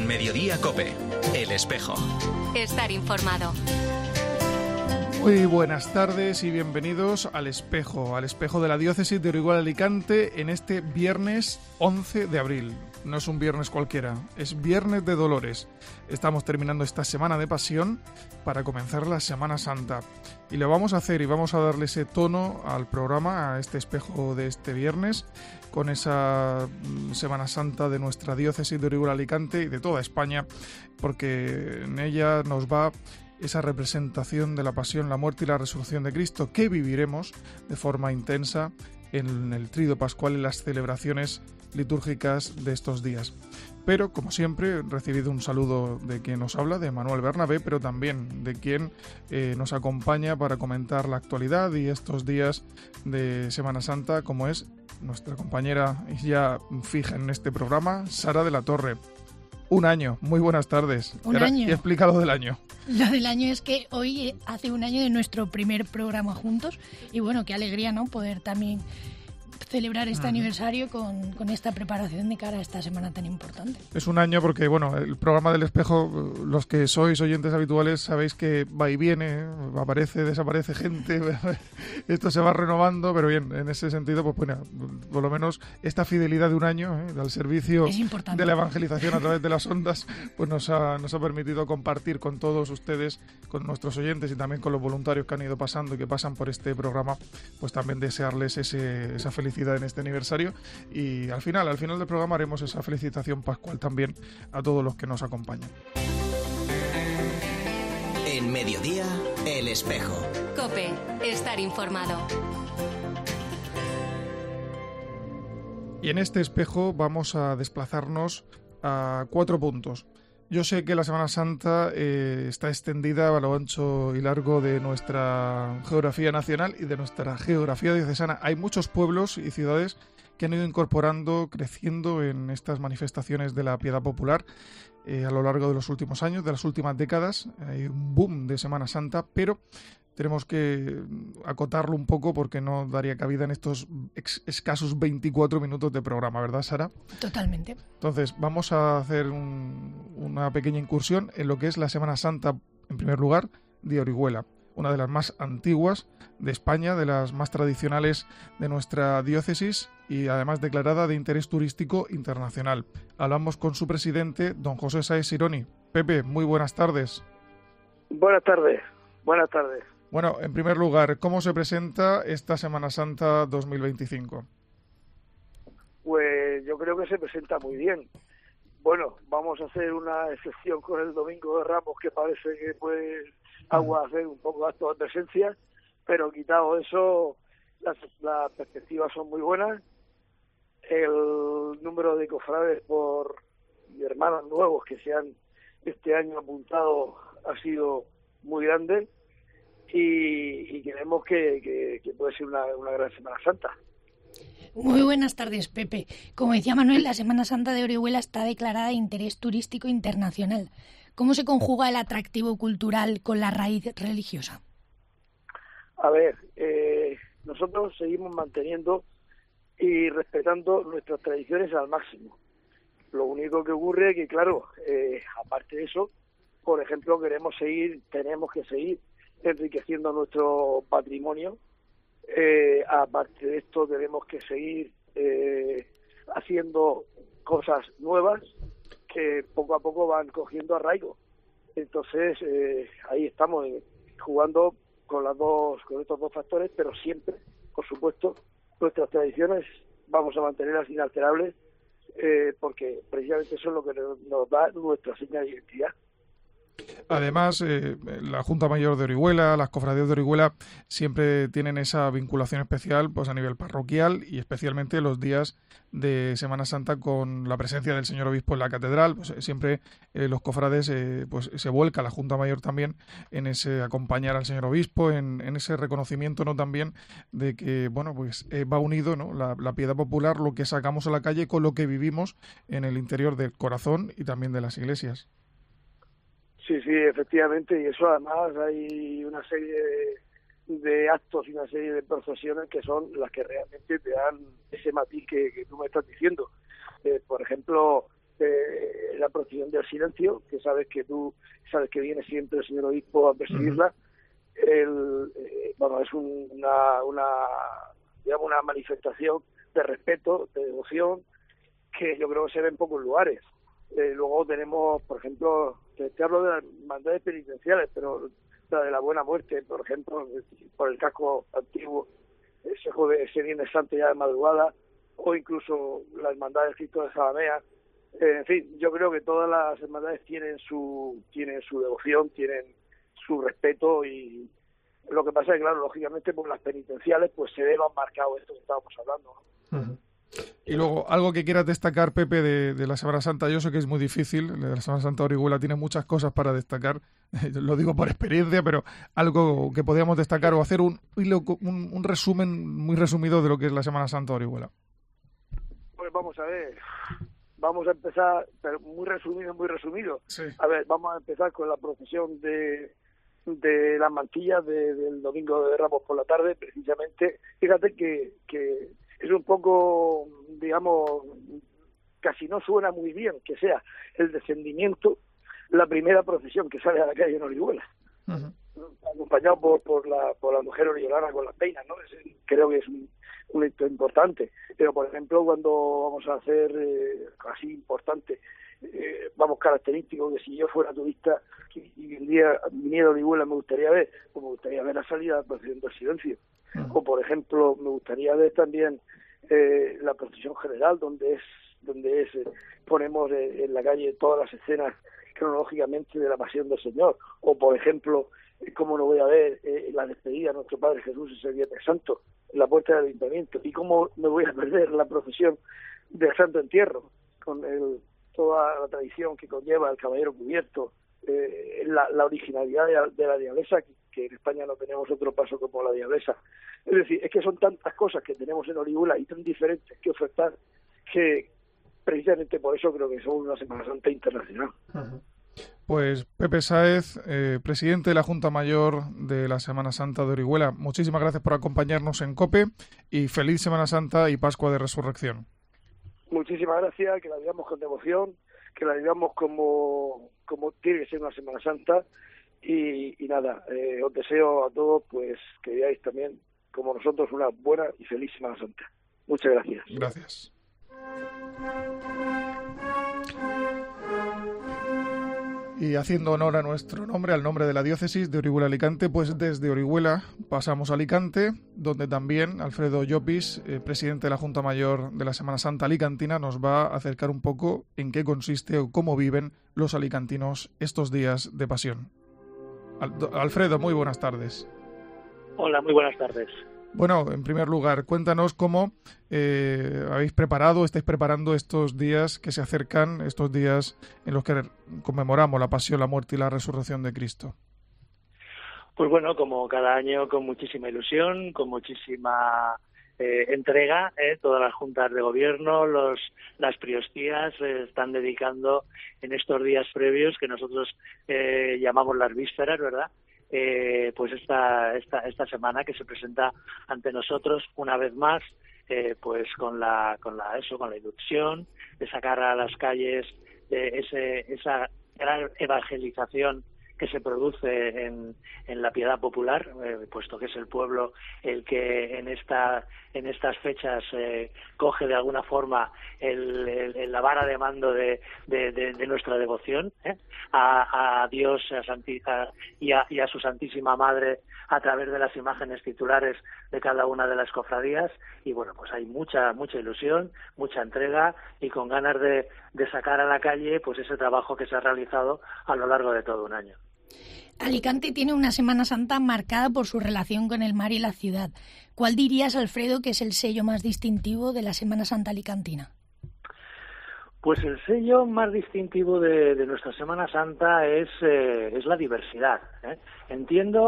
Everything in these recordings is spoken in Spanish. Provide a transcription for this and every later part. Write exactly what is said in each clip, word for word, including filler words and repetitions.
En Mediodía COPE, El Espejo. Estar informado. Muy buenas tardes y bienvenidos al Espejo, al Espejo de la Diócesis de Orihuela-Alicante en este viernes once de abril. No es un viernes cualquiera, es Viernes de Dolores. Estamos terminando esta semana de Pasión para comenzar la Semana Santa. Y lo vamos a hacer y vamos a darle ese tono al programa, a este espejo de este viernes, con esa Semana Santa de nuestra Diócesis de Orihuela-Alicante y de toda España, porque en ella nos va esa representación de la pasión, la muerte y la resurrección de Cristo, que viviremos de forma intensa en el Tríodo Pascual y las celebraciones litúrgicas de estos días. Pero, como siempre, he recibido un saludo de quien nos habla, de Manuel Bernabé, pero también de quien eh, nos acompaña para comentar la actualidad y estos días de Semana Santa, como es nuestra compañera ya fija en este programa, Sara de la Torre. Un año, muy buenas tardes. Un Ahora, año. Y explica lo del año. Lo del año es que hoy hace un año de nuestro primer programa juntos y bueno, qué alegría, ¿no? Poder también celebrar este uh-huh. aniversario con, con esta preparación de cara a esta semana tan importante. Es un año porque, bueno, el programa del Espejo, los que sois oyentes habituales sabéis que va y viene, aparece, desaparece gente, esto se va renovando, pero bien, en ese sentido, pues bueno, por lo menos esta fidelidad de un año, ¿eh? al servicio de la evangelización a través de las ondas, pues nos ha, nos ha permitido compartir con todos ustedes, con nuestros oyentes y también con los voluntarios que han ido pasando y que pasan por este programa, pues también desearles ese, esa felicidad en este aniversario y al final, al final del programa haremos esa felicitación pascual también a todos los que nos acompañan. En Mediodía, El Espejo. COPE, estar informado. Y en este espejo vamos a desplazarnos a cuatro puntos. Yo sé que la Semana Santa eh, está extendida a lo ancho y largo de nuestra geografía nacional y de nuestra geografía diocesana. Hay muchos pueblos y ciudades que han ido incorporando, creciendo en estas manifestaciones de la piedad popular eh, a lo largo de los últimos años, de las últimas décadas. Hay un boom de Semana Santa, pero tenemos que acotarlo un poco porque no daría cabida en estos ex- escasos veinticuatro minutos de programa, ¿verdad, Sara? Totalmente. Entonces, vamos a hacer un, una pequeña incursión en lo que es la Semana Santa, en primer lugar, de Orihuela, una de las más antiguas de España, de las más tradicionales de nuestra diócesis y además declarada de interés turístico internacional. Hablamos con su presidente, don José Sáez Sironi. Pepe, muy buenas tardes. Buenas tardes, buenas tardes. Bueno, en primer lugar, ¿cómo se presenta esta Semana Santa dos mil veinticinco? Pues yo creo que se presenta muy bien. Bueno, vamos a hacer una excepción con el Domingo de Ramos, que parece que puede agua hacer un poco de acto de presencia, pero quitado eso, las, las perspectivas son muy buenas. El número de cofrades por y hermanos nuevos que se han este año apuntado ha sido muy grande. Y, y creemos que, que, que puede ser una, una gran Semana Santa. Muy buenas tardes, Pepe. Como decía Manuel, la Semana Santa de Orihuela está declarada de interés turístico internacional. ¿Cómo se conjuga el atractivo cultural con la raíz religiosa? A ver, eh, nosotros seguimos manteniendo y respetando nuestras tradiciones al máximo. Lo único que ocurre es que, claro, eh, aparte de eso, por ejemplo, queremos seguir, tenemos que seguir enriqueciendo nuestro patrimonio. Eh, aparte de esto tenemos que seguir eh, haciendo cosas nuevas que poco a poco van cogiendo arraigo. Entonces eh, ahí estamos eh, jugando con las dos con estos dos factores, pero siempre, por supuesto, nuestras tradiciones vamos a mantenerlas inalterables eh, porque precisamente eso es lo que nos, nos da nuestra señal de identidad. Además, eh, la Junta Mayor de Orihuela, las cofradías de Orihuela siempre tienen esa vinculación especial pues a nivel parroquial y especialmente los días de Semana Santa con la presencia del señor obispo en la catedral. Pues siempre eh, los cofrades eh, pues se vuelca la Junta Mayor también en ese acompañar al señor obispo, en, en ese reconocimiento no también de que bueno pues eh, va unido no la, la piedad popular, lo que sacamos a la calle con lo que vivimos en el interior del corazón y también de las iglesias. Sí, sí, efectivamente, y eso además hay una serie de, de actos y una serie de procesiones que son las que realmente te dan ese matiz que, que tú me estás diciendo. Eh, por ejemplo, eh, la procesión del silencio, que sabes que tú sabes que viene siempre el señor obispo a presidirla. Uh-huh. El, eh, bueno, es un, una, una, digamos, una manifestación de respeto, de devoción, que yo creo que se ve en pocos lugares. Eh, luego tenemos, por ejemplo, te, te hablo de las hermandades penitenciales, pero la de la Buena Muerte, por ejemplo, por el casco antiguo, ese jueves, ese viernes santo ya de madrugada, o incluso la hermandad del Cristo de Zalamea. Eh, en fin, yo creo que todas las hermandades tienen su tienen su devoción, tienen su respeto, y lo que pasa es que, claro, lógicamente por las penitenciales pues se ve más marcado esto que estábamos hablando, ¿no? Uh-huh. Y luego, algo que quieras destacar, Pepe, de, de la Semana Santa. Yo sé que es muy difícil, de la Semana Santa de Orihuela tiene muchas cosas para destacar, lo digo por experiencia, pero algo que podríamos destacar o hacer un, un, un resumen muy resumido de lo que es la Semana Santa de Orihuela. Pues vamos a ver, vamos a empezar, pero muy resumido, muy resumido. Sí. A ver, vamos a empezar con la procesión de, de las mantillas de, del Domingo de Ramos por la tarde, precisamente. Fíjate que, que es un poco, digamos, casi no suena muy bien que sea el descendimiento la primera procesión que sale a la calle en Orihuela. Uh-huh. Acompañado por, por, la, por la mujer oriolana con las peinas, ¿no? Es, creo que es un, un hecho importante. Pero, por ejemplo, cuando vamos a hacer, eh, así importante, eh, vamos, característico, que si yo fuera turista y, y el día viniera a Orihuela me gustaría ver, pues me gustaría ver la salida de la procesión del silencio. Uh-huh. O, por ejemplo, me gustaría ver también eh, la procesión general, donde es donde es eh, ponemos eh, en la calle todas las escenas cronológicamente de la pasión del Señor. O, por ejemplo, eh, cómo no voy a ver eh, la despedida de nuestro Padre Jesús ese Viernes Santo en la puerta del Ayuntamiento, y cómo me voy a perder la procesión del Santo Entierro, con el, toda la tradición que conlleva el caballero cubierto, eh, la, la originalidad de la, de la diablesa, que, que en España no tenemos otro paso como la diablesa. Es decir, es que son tantas cosas que tenemos en Orihuela y tan diferentes que ofertar, que precisamente por eso creo que somos una Semana Santa internacional. Uh-huh. Pues Pepe Sáez, eh, presidente de la Junta Mayor de la Semana Santa de Orihuela, muchísimas gracias por acompañarnos en COPE y feliz Semana Santa y Pascua de Resurrección. Muchísimas gracias, que la vivamos con devoción, que la vivamos como, como tiene que ser una Semana Santa, y, y nada, eh, os deseo a todos pues que veáis también, como nosotros, una buena y feliz Semana Santa. Muchas gracias. Gracias. Y haciendo honor a nuestro nombre, al nombre de la diócesis de Orihuela-Alicante, pues desde Orihuela pasamos a Alicante, donde también Alfredo Llopis, eh, presidente de la Junta Mayor de la Semana Santa Alicantina, nos va a acercar un poco en qué consiste o cómo viven los alicantinos estos días de pasión. Al- Alfredo, muy buenas tardes. Hola, muy buenas tardes. Bueno, en primer lugar, cuéntanos cómo eh, habéis preparado, estáis preparando estos días que se acercan, estos días en los que conmemoramos la pasión, la muerte y la resurrección de Cristo. Pues bueno, como cada año, con muchísima ilusión, con muchísima eh, entrega, eh, todas las juntas de gobierno, los, las priostías eh, están dedicando en estos días previos, que nosotros eh, llamamos las vísperas, ¿verdad?, Eh, pues esta, esta esta semana que se presenta ante nosotros una vez más, eh, pues con la con la eso con la ilusión de sacar a las calles de ese esa gran evangelización que se produce en, en la piedad popular, eh, puesto que es el pueblo el que en esta en estas fechas eh, coge de alguna forma el, el, la vara de mando de, de, de, de nuestra devoción ¿eh? a, a Dios a Santi, a, y, a, y a su Santísima Madre a través de las imágenes titulares de cada una de las cofradías. Y bueno, pues hay mucha mucha ilusión, mucha entrega y con ganas de, de sacar a la calle pues ese trabajo que se ha realizado a lo largo de todo un año. Alicante tiene una Semana Santa marcada por su relación con el mar y la ciudad. ¿Cuál dirías, Alfredo, que es el sello más distintivo de la Semana Santa alicantina? Pues el sello más distintivo de, de nuestra Semana Santa es, eh, es la diversidad. ¿eh? Entiendo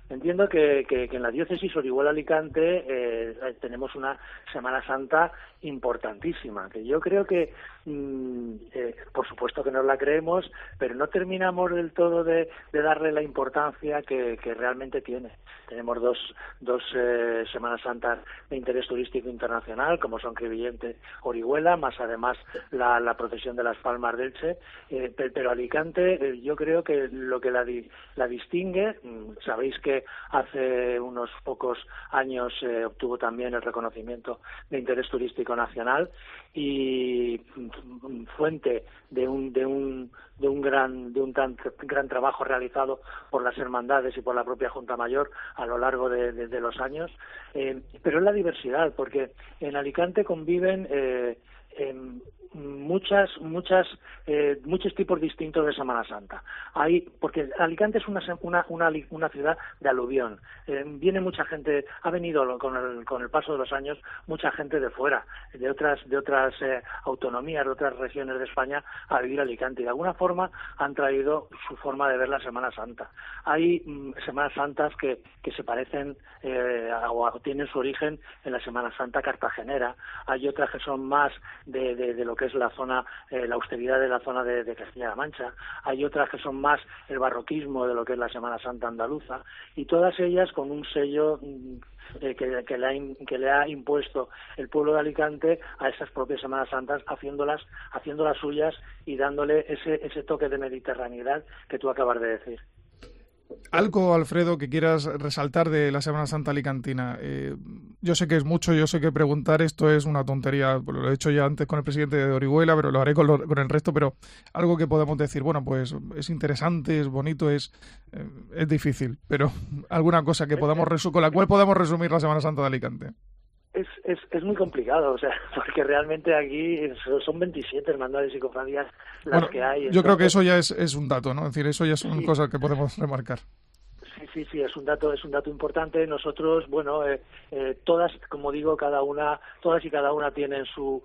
Entiendo que, que, que en la diócesis Orihuela-Alicante eh, tenemos una Semana Santa importantísima, que yo creo que, mmm, eh, por supuesto que nos la creemos, pero no terminamos del todo de, de darle la importancia que, que realmente tiene. Tenemos dos, dos eh, Semanas Santas de interés turístico internacional, como son Crevillente, Orihuela, más además la, la procesión de las Palmas de Elche, eh, pero, pero Alicante, eh, yo creo que lo que la, di, la distingue, mmm, sabéis que hace unos pocos años eh, obtuvo también el reconocimiento de interés turístico nacional y fuente de un de un de un gran de un tan gran trabajo realizado por las hermandades y por la propia Junta Mayor a lo largo de, de, de los años, eh, pero es la diversidad, porque en Alicante conviven eh, en muchas muchas eh, muchos tipos distintos de Semana Santa. Hay, porque Alicante es una una una, una ciudad de aluvión. Eh, viene mucha gente, ha venido con el con el paso de los años mucha gente de fuera, de otras de otras eh, autonomías, de otras regiones de España a vivir a Alicante, y de alguna forma han traído su forma de ver la Semana Santa. Hay mm, Semanas Santas que que se parecen eh, o tienen su origen en la Semana Santa cartagenera. Hay otras que son más de, de, de lo que es la zona, eh, la austeridad de la zona de, de Castilla-La Mancha. Hay otras que son más el barroquismo de lo que es la Semana Santa andaluza, y todas ellas con un sello eh, que, que, le ha, que le ha impuesto el pueblo de Alicante a esas propias Semanas Santas, haciéndolas, haciéndolas suyas y dándole ese, ese toque de mediterraneidad que tú acabas de decir. Algo, Alfredo, que quieras resaltar de la Semana Santa alicantina. Eh, yo sé que es mucho, yo sé que preguntar esto es una tontería, lo he hecho ya antes con el presidente de Orihuela, pero lo haré con, lo, con el resto, pero algo que podemos decir, bueno, pues es interesante, es bonito, es, eh, es difícil, pero alguna cosa que podamos resu- con la cual podamos resumir la Semana Santa de Alicante. Es, es, es muy complicado, o sea, porque realmente aquí son veintisiete hermandades y cofradías las bueno, que hay. Yo entonces... creo que eso ya es, es un dato, ¿no? Es decir, eso ya son sí. cosas que podemos remarcar. Sí, sí, sí, es un dato, es un dato importante. Nosotros, bueno, eh, eh, todas, como digo, cada una, todas y cada una tienen su,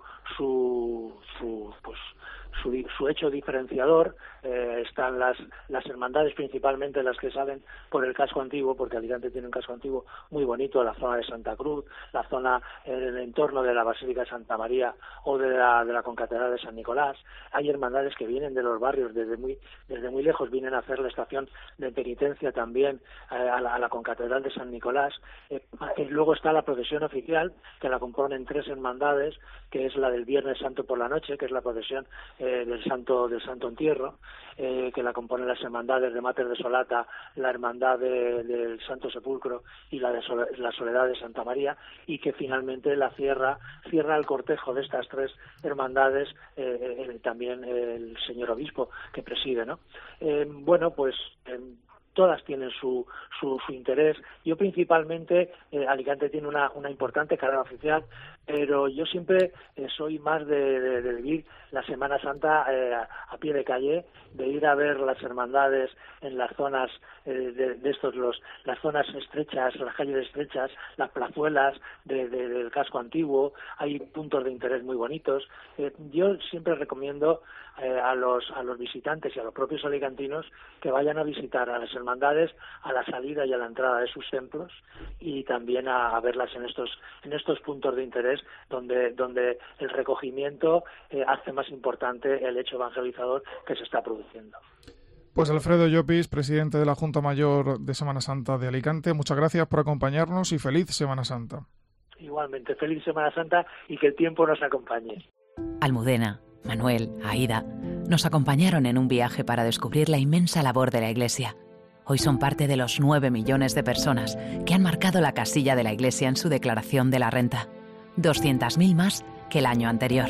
su, su, pues, su, su hecho diferenciador. Eh, están las, las hermandades, principalmente las que salen por el casco antiguo, porque Alicante tiene un casco antiguo muy bonito, la zona de Santa Cruz, la zona en el entorno de la Basílica de Santa María o de la, de la Concatedral de San Nicolás. Hay hermandades que vienen de los barrios desde muy, desde muy lejos, vienen a hacer la estación de penitencia también eh, a, la, a la Concatedral de San Nicolás. Eh, eh, luego está la procesión oficial, que la componen tres hermandades, que es la del Viernes Santo por la noche, que es la procesión eh, del Santo del Santo Entierro, eh, que la componen las hermandades de Mater de Solata, la hermandad de, del Santo Sepulcro y la de Sole, la Soledad de Santa María, y que finalmente la cierra cierra el cortejo de estas tres hermandades eh, eh, también el señor obispo que preside, ¿no? Eh, bueno, pues eh, todas tienen su, su, su interés. Yo principalmente, eh, Alicante tiene una, una importante carrera oficial, pero yo siempre eh, soy más de, de, de vivir la Semana Santa eh, a, a pie de calle, de ir a ver las hermandades en las zonas eh, de, de estos los las zonas estrechas, las calles estrechas, las plazuelas de, de, del casco antiguo. Hay puntos de interés muy bonitos. Eh, yo siempre recomiendo eh, a los a los visitantes y a los propios alicantinos que vayan a visitar a las hermandades a la salida y a la entrada de sus templos, y también a, a verlas en estos en estos puntos de interés donde donde el recogimiento eh, hace más importante el hecho evangelizador que se está produciendo. Pues Alfredo Llopis, presidente de la Junta Mayor de Semana Santa de Alicante, muchas gracias por acompañarnos y feliz Semana Santa. Igualmente, feliz Semana Santa y que el tiempo nos acompañe. Almudena, Manuel, Aida, nos acompañaron en un viaje para descubrir la inmensa labor de la Iglesia. Hoy son parte de los nueve millones de personas que han marcado la casilla de la Iglesia en su declaración de la renta. doscientas mil más que el año anterior.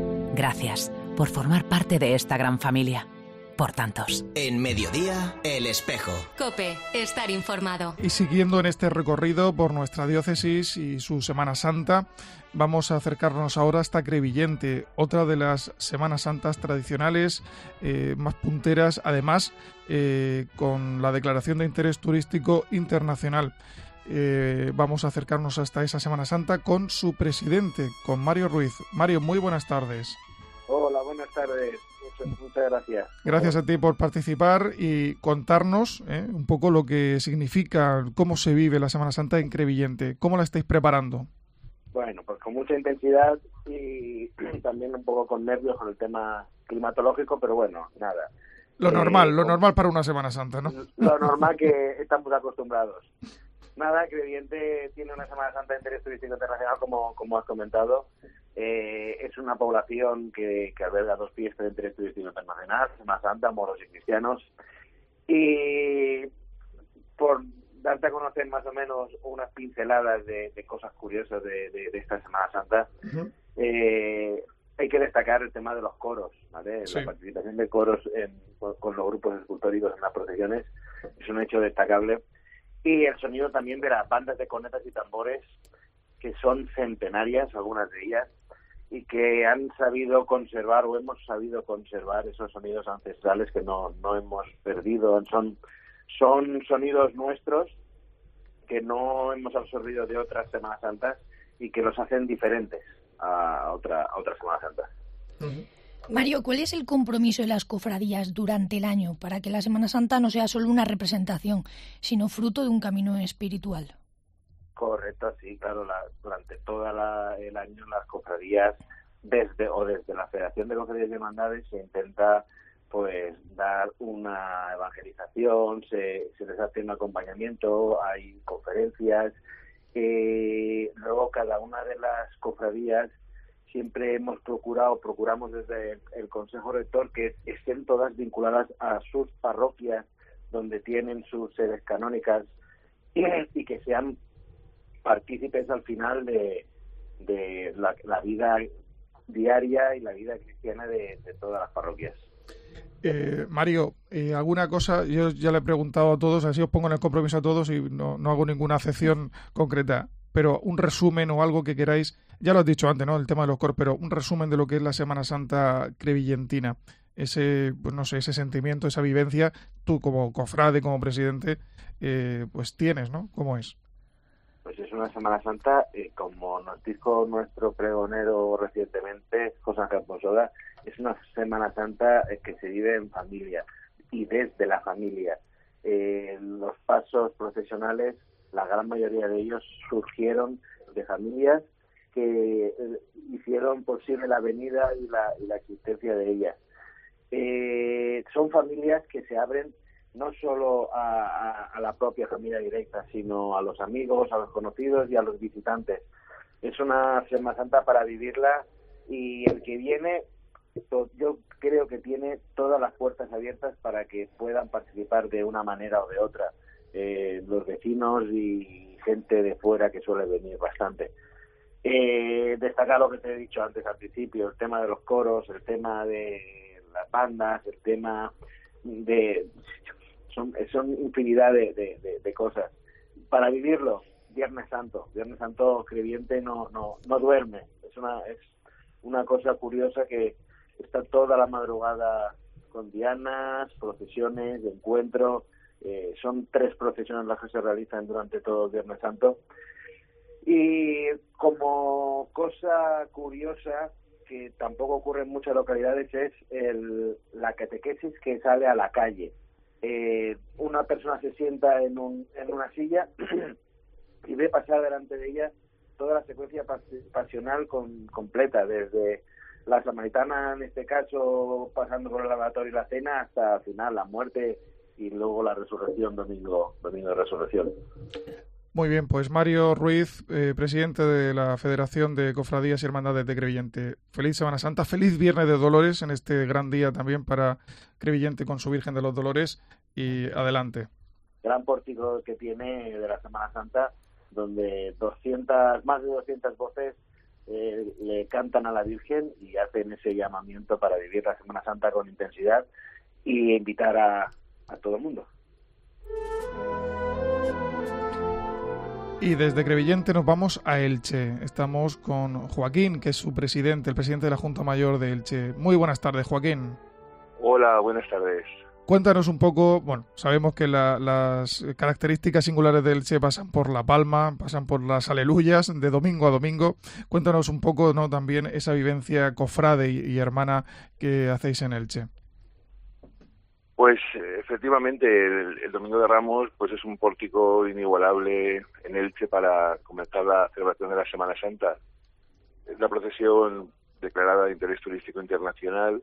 Gracias por formar parte de esta gran familia. Por tantos. En Mediodía, El Espejo. COPE, estar informado. Y siguiendo en este recorrido por nuestra diócesis y su Semana Santa, vamos a acercarnos ahora hasta Crevillente, otra de las Semanas Santas tradicionales eh, más punteras, además eh, con la declaración de interés turístico internacional. Eh, vamos a acercarnos hasta esa Semana Santa con su presidente, con Mario Ruiz. Mario, muy buenas tardes. Hola, buenas buenas tardes. Muchas, muchas gracias. Gracias a ti por participar y contarnos ¿eh? un poco lo que significa, cómo se vive la Semana Santa en Crevillente. ¿Cómo la estáis preparando? Bueno, pues con mucha intensidad y también un poco con nervios con el tema climatológico, pero bueno, nada. Lo normal, eh, lo normal para una Semana Santa, ¿no? Lo normal que estamos acostumbrados. Nada, Crevillente tiene una Semana Santa de interés turístico internacional, como, como has comentado. Eh, es una población que, que alberga dos fiestas de interés turístico internacional, Semana Santa, moros y cristianos. Y por darte a conocer más o menos unas pinceladas de, de cosas curiosas de, de, de esta Semana Santa, uh-huh. eh, hay que destacar el tema de los coros, ¿vale? Sí. La participación de coros en, con, con los grupos escultóricos en las procesiones es un hecho destacable. Y el sonido también de las bandas de cornetas y tambores, que son centenarias, algunas de ellas, y que han sabido conservar o hemos sabido conservar esos sonidos ancestrales que no, no hemos perdido. Son, son sonidos nuestros que no hemos absorbido de otras Semanas Santas y que los hacen diferentes a otra, a otra Semana Santa. Uh-huh. Mario, ¿cuál es el compromiso de las cofradías durante el año para que la Semana Santa no sea solo una representación, sino fruto de un camino espiritual? Correcto, sí, claro, la, durante todo el año las cofradías, desde o desde la Federación de Cofradías y Hermandades, se intenta pues dar una evangelización, se, se les hace un acompañamiento, hay conferencias, eh, luego cada una de las cofradías siempre hemos procurado, procuramos desde el Consejo Rector que estén todas vinculadas a sus parroquias donde tienen sus sedes canónicas y, y que sean partícipes al final de, de la, la vida diaria y la vida cristiana de, de todas las parroquias. Eh, Mario, eh, ¿alguna cosa? Yo ya le he preguntado a todos, así os pongo en el compromiso a todos y no, no hago ninguna acepción concreta, pero un resumen o algo que queráis, ya lo has dicho antes, ¿no? El tema de los coros, pero un resumen de lo que es la Semana Santa crevillentina, ese, pues no sé, ese sentimiento, esa vivencia, tú como cofrade, como presidente, eh, pues tienes, ¿no? ¿Cómo es? Pues es una Semana Santa, eh, como nos dijo nuestro pregonero recientemente, José Ángel Ponsoda, es una Semana Santa eh, que se vive en familia y desde la familia. Eh, los pasos procesionales, la gran mayoría de ellos surgieron de familias que eh, hicieron posible la venida y la, y la existencia de ellas. Eh, son familias que se abren no solo a, a, a la propia familia directa, sino a los amigos, a los conocidos y a los visitantes. Es una Semana Santa para vivirla y el que viene, yo creo que tiene todas las puertas abiertas para que puedan participar de una manera o de otra. Eh, los vecinos y gente de fuera que suele venir bastante. Eh, destacar lo que te he dicho antes al principio, el tema de los coros, el tema de las bandas, el tema de... Son, son infinidad de, de, de, de cosas. Para vivirlo, Viernes Santo. Viernes Santo Crevillente no, no, no duerme. Es una, es una cosa curiosa que está toda la madrugada con dianas, procesiones, de encuentro. Eh, son tres procesiones las que se realizan durante todo el Viernes Santo. Y como cosa curiosa, que tampoco ocurre en muchas localidades, es el, la catequesis que sale a la calle. Eh, una persona se sienta en, un, en una silla y ve pasar delante de ella toda la secuencia pasional con, completa, desde la samaritana, en este caso, pasando por el lavatorio y la cena, hasta al final la muerte y luego la resurrección, domingo, domingo de resurrección. Muy bien, pues Mario Ruiz, eh, presidente de la Federación de Cofradías y Hermandades de Crevillente. Feliz Semana Santa, feliz Viernes de Dolores en este gran día también para Crevillente con su Virgen de los Dolores y adelante. Gran pórtico que tiene de la Semana Santa, donde doscientas, más de doscientas voces eh, le cantan a la Virgen y hacen ese llamamiento para vivir la Semana Santa con intensidad y invitar a, a todo el mundo. Y desde Crevillente nos vamos a Elche. Estamos con Joaquín, que es su presidente, el presidente de la Junta Mayor de Elche. Muy buenas tardes, Joaquín. Hola, buenas tardes. Cuéntanos un poco, bueno, sabemos que la, las características singulares del Elche pasan por la palma, pasan por las aleluyas de domingo a domingo. Cuéntanos un poco, ¿no?, también esa vivencia cofrade y, y hermana que hacéis en Elche. Pues efectivamente el, el Domingo de Ramos pues es un pórtico inigualable en Elche para comenzar la celebración de la Semana Santa. Es la procesión declarada de interés turístico internacional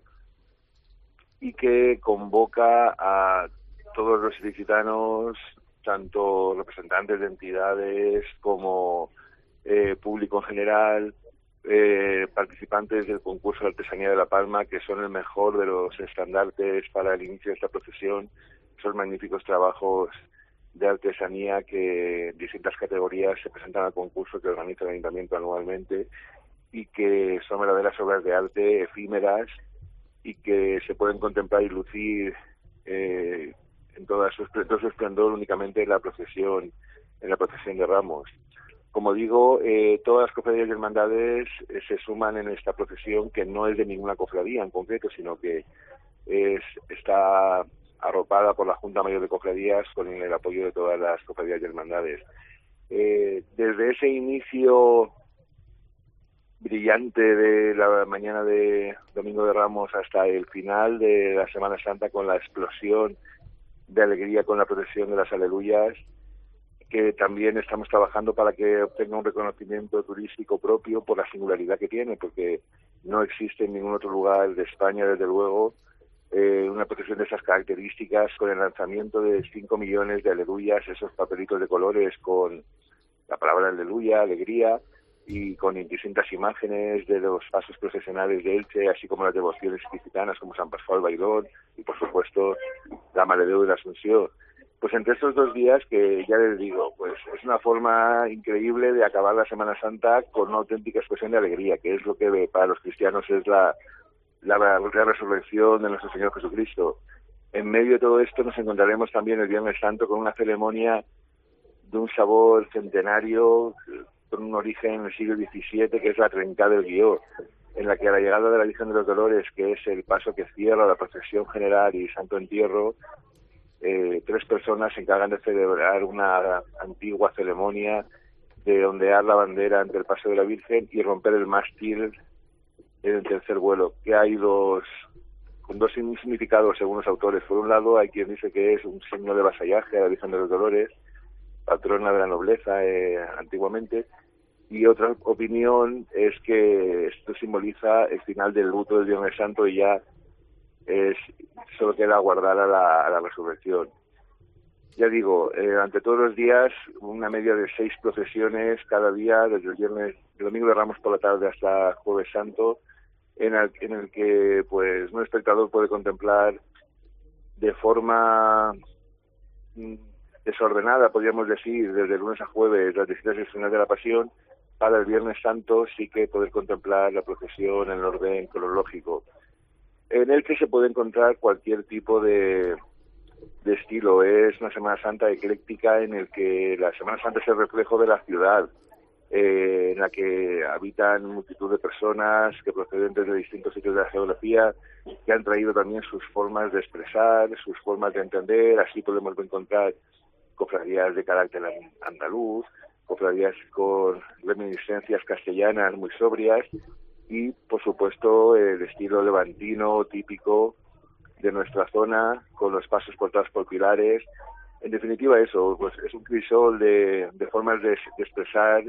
y que convoca a todos los ilicitanos, tanto representantes de entidades como eh, público en general, eh, participantes del concurso de artesanía de La Palma, que son el mejor de los estandartes para el inicio de esta procesión. Son magníficos trabajos de artesanía que en distintas categorías se presentan al concurso que organiza el Ayuntamiento anualmente y que son verdaderas obras de arte efímeras y que se pueden contemplar y lucir eh, en toda su, todo su esplendor únicamente en la procesión, en la procesión de Ramos. Como digo, eh, todas las cofradías y hermandades eh, se suman en esta procesión, que no es de ninguna cofradía en concreto, sino que es, está arropada por la Junta Mayor de Cofradías con el apoyo de todas las cofradías y hermandades. Eh, desde ese inicio brillante de la mañana de Domingo de Ramos hasta el final de la Semana Santa, con la explosión de alegría con la procesión de las aleluyas, que también estamos trabajando para que obtenga un reconocimiento turístico propio por la singularidad que tiene, porque no existe en ningún otro lugar de España, desde luego, eh, una procesión de esas características, con el lanzamiento de cinco millones de aleluyas, esos papelitos de colores con la palabra aleluya, alegría, y con distintas imágenes de los pasos procesionales de Elche, así como las devociones ilicitanas como San Pascual Bailón y, por supuesto, la Mare de Déu de la Asunción. Pues entre estos dos días, que ya les digo, pues es una forma increíble de acabar la Semana Santa con una auténtica expresión de alegría, que es lo que para los cristianos es la, la, la resurrección de nuestro Señor Jesucristo. En medio de todo esto nos encontraremos también el Viernes Santo con una ceremonia de un sabor centenario, con un origen en el siglo diecisiete, que es la Trencada del Guió, en la que a la llegada de la Virgen de los Dolores, que es el paso que cierra la procesión general y Santo Entierro, eh, tres personas se encargan de celebrar una antigua ceremonia de ondear la bandera ante el paso de la Virgen y romper el mástil en el tercer vuelo, que hay dos, con dos significados según los autores. Por un lado, hay quien dice que es un signo de vasallaje a la Virgen de los Dolores, patrona de la nobleza eh, antiguamente, y otra opinión es que esto simboliza el final del luto del Viernes Santo y ya es solo queda aguardar a la, a la resurrección. Ya digo, eh, ante todos los días, una media de seis procesiones cada día, desde el viernes, el Domingo de Ramos por la tarde hasta Jueves Santo, en el, en el que pues un espectador puede contemplar de forma mm, desordenada, podríamos decir, desde lunes a jueves, las distintas escenas de la Pasión. Para el Viernes Santo sí que poder contemplar la procesión en el orden cronológico, en el que se puede encontrar cualquier tipo de, de estilo. Es una Semana Santa ecléctica en el que la Semana Santa es el reflejo de la ciudad, eh, en la que habitan multitud de personas que procedentes de distintos sitios de la geografía, que han traído también sus formas de expresar, sus formas de entender. Así podemos encontrar cofradías de carácter andaluz, cofradías con reminiscencias castellanas muy sobrias y, por supuesto, el estilo levantino típico de nuestra zona, con los pasos portados por pilares. En definitiva, eso, pues es un crisol de, de formas de, de expresar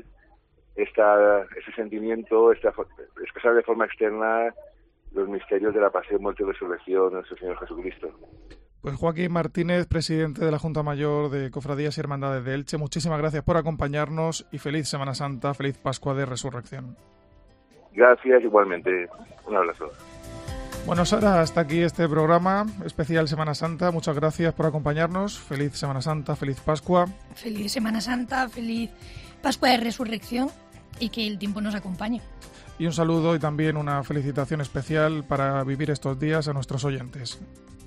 esta, ese sentimiento, esta, expresar de forma externa los misterios de la pasión, muerte y resurrección de nuestro Señor Jesucristo. Pues Joaquín Martínez, presidente de la Junta Mayor de Cofradías y Hermandades de Elche, muchísimas gracias por acompañarnos y feliz Semana Santa, feliz Pascua de Resurrección. Gracias, igualmente. Un abrazo. Bueno, Sara, hasta aquí este programa especial Semana Santa. Muchas gracias por acompañarnos. Feliz Semana Santa, feliz Pascua. Feliz Semana Santa, feliz Pascua de Resurrección y que el tiempo nos acompañe. Y un saludo y también una felicitación especial para vivir estos días a nuestros oyentes.